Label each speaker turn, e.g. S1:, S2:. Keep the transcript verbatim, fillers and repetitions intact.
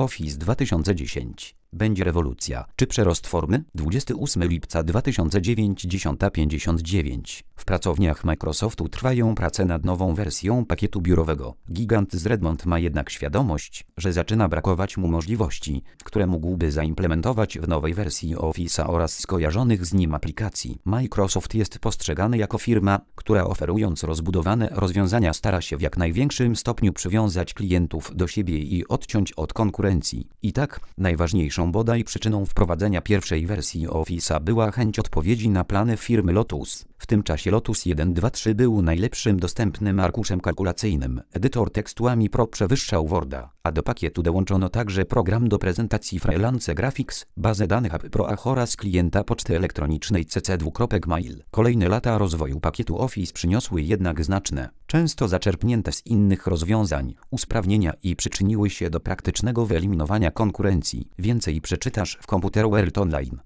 S1: Office dwa tysiące dziesięć. Będzie rewolucja. Czy przerost formy? dwudziestego ósmego lipca dwa tysiące dziewięć, dziesiąta pięćdziesiąt dziewięć. W pracowniach Microsoftu trwają prace nad nową wersją pakietu biurowego. Gigant z Redmond ma jednak świadomość, że zaczyna brakować mu możliwości, które mógłby zaimplementować w nowej wersji Office'a oraz skojarzonych z nim aplikacji. Microsoft jest postrzegany jako firma, która oferując rozbudowane rozwiązania stara się w jak największym stopniu przywiązać klientów do siebie i odciąć od konkurencji. I tak, najważniejszą bodaj przyczyną wprowadzenia pierwszej wersji Office'a była chęć odpowiedzi na plany firmy Lotus. W tym czasie Lotus jeden dwa trzy był najlepszym dostępnym arkuszem kalkulacyjnym. Edytor tekstu A M I Pro przewyższał Worda, a do pakietu dołączono także program do prezentacji Freelance Graphics, bazę danych A P Pro oraz klienta poczty elektronicznej C C Mail. Kolejne lata rozwoju pakietu Office przyniosły jednak znaczne, często zaczerpnięte z innych rozwiązań, usprawnienia i przyczyniły się do praktycznego wyeliminowania konkurencji. Więcej przeczytasz w Computer World Online.